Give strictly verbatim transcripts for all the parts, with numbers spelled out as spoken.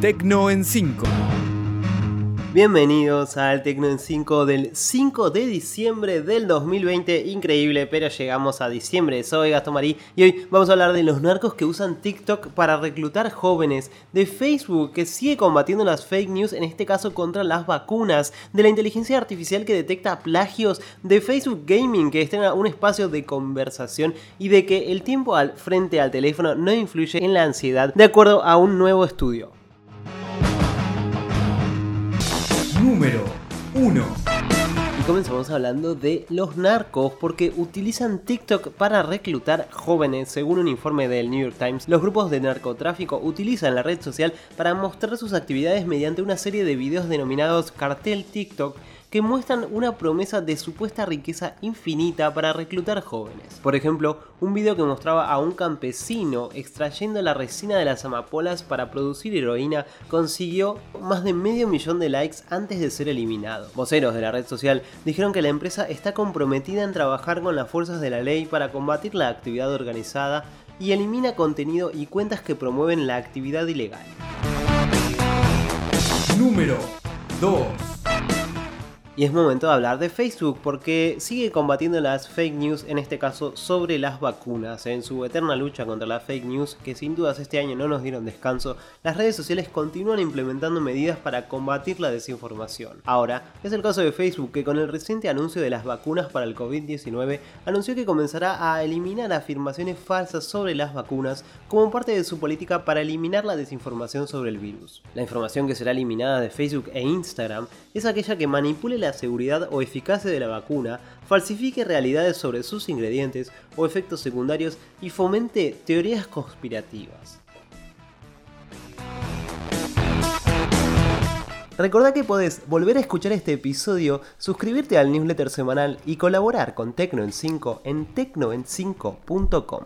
Tecno en cinco. Bienvenidos al Tecno en cinco del cinco de diciembre del dos mil veinte. Increíble, pero llegamos a diciembre. Soy Gastón Marí y hoy vamos a hablar de los narcos que usan TikTok para reclutar jóvenes, de Facebook que sigue combatiendo las fake news, en este caso contra las vacunas, de la inteligencia artificial que detecta plagios, de Facebook Gaming que estrena un espacio de conversación y de que el tiempo al frente al teléfono no influye en la ansiedad, de acuerdo a un nuevo estudio. Número uno. Y comenzamos hablando de los narcos, porque utilizan TikTok para reclutar jóvenes. Según un informe del New York Times, los grupos de narcotráfico utilizan la red social para mostrar sus actividades mediante una serie de videos denominados Cartel TikTok, que muestran una promesa de supuesta riqueza infinita para reclutar jóvenes. Por ejemplo, un video que mostraba a un campesino extrayendo la resina de las amapolas para producir heroína consiguió más de medio millón de likes antes de ser eliminado. Voceros de la red social dijeron que la empresa está comprometida en trabajar con las fuerzas de la ley para combatir la actividad organizada y elimina contenido y cuentas que promueven la actividad ilegal. Número dos. Y es momento de hablar de Facebook, porque sigue combatiendo las fake news, en este caso sobre las vacunas. En su eterna lucha contra las fake news, que sin dudas este año no nos dieron descanso, las redes sociales continúan implementando medidas para combatir la desinformación. Ahora, es el caso de Facebook, que con el reciente anuncio de las vacunas para el COVID diecinueve, anunció que comenzará a eliminar afirmaciones falsas sobre las vacunas como parte de su política para eliminar la desinformación sobre el virus. La información que será eliminada de Facebook e Instagram es aquella que manipule la seguridad o eficacia de la vacuna, falsifique realidades sobre sus ingredientes o efectos secundarios y fomente teorías conspirativas. Recordá que podés volver a escuchar este episodio, suscribirte al newsletter semanal y colaborar con Tecno en cinco en tecno en cinco punto com.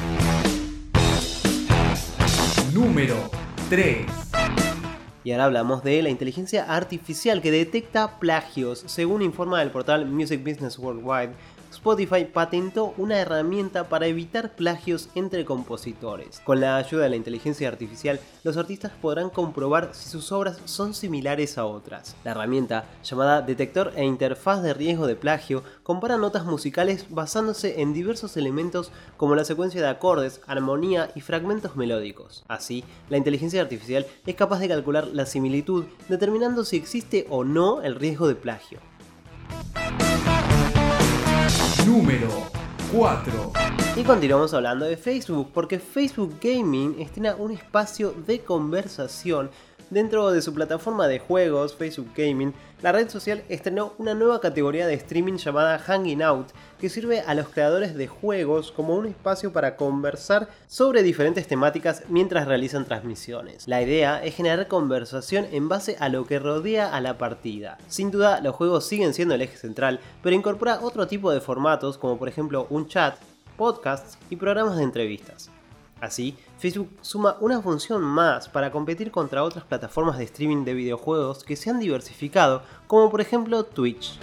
Número tres. Y ahora hablamos de la inteligencia artificial que detecta plagios. Según informa el portal Music Business Worldwide, Spotify patentó una herramienta para evitar plagios entre compositores. Con la ayuda de la inteligencia artificial, los artistas podrán comprobar si sus obras son similares a otras. La herramienta, llamada Detector e Interfaz de Riesgo de Plagio, compara notas musicales basándose en diversos elementos como la secuencia de acordes, armonía y fragmentos melódicos. Así, la inteligencia artificial es capaz de calcular la similitud, determinando si existe o no el riesgo de plagio. Número cuatro. Y continuamos hablando de Facebook, porque Facebook Gaming estrena un espacio de conversación. Dentro de su plataforma de juegos, Facebook Gaming, la red social estrenó una nueva categoría de streaming llamada Hanging Out, que sirve a los creadores de juegos como un espacio para conversar sobre diferentes temáticas mientras realizan transmisiones. La idea es generar conversación en base a lo que rodea a la partida. Sin duda, los juegos siguen siendo el eje central, pero incorpora otro tipo de formatos, como por ejemplo un chat, podcasts y programas de entrevistas. Así, Facebook suma una función más para competir contra otras plataformas de streaming de videojuegos que se han diversificado, como por ejemplo Twitch.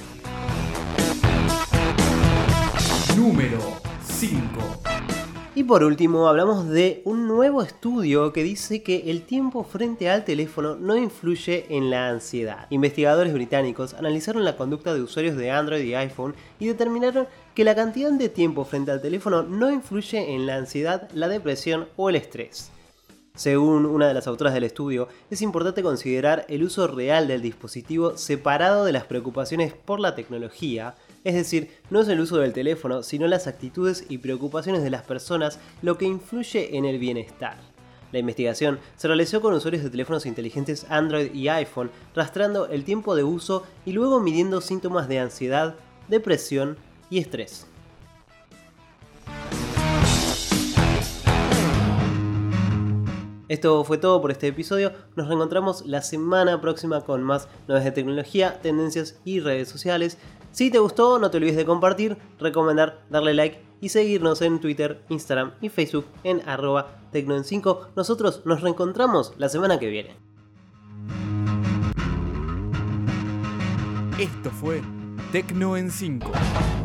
Número cinco. Y por último hablamos de un nuevo estudio que dice que el tiempo frente al teléfono no influye en la ansiedad. Investigadores británicos analizaron la conducta de usuarios de Android y iPhone y determinaron que la cantidad de tiempo frente al teléfono no influye en la ansiedad, la depresión o el estrés. Según una de las autoras del estudio, es importante considerar el uso real del dispositivo separado de las preocupaciones por la tecnología. Es decir, no es el uso del teléfono, sino las actitudes y preocupaciones de las personas lo que influye en el bienestar. La investigación se realizó con usuarios de teléfonos inteligentes Android y iPhone, rastreando el tiempo de uso y luego midiendo síntomas de ansiedad, depresión y estrés. Esto fue todo por este episodio. Nos reencontramos la semana próxima con más novedades de tecnología, tendencias y redes sociales. Si te gustó, no te olvides de compartir, recomendar, darle like y seguirnos en Twitter, Instagram y Facebook en arroba tecno en cinco. Nosotros nos reencontramos la semana que viene. Esto fue Tecno en cinco.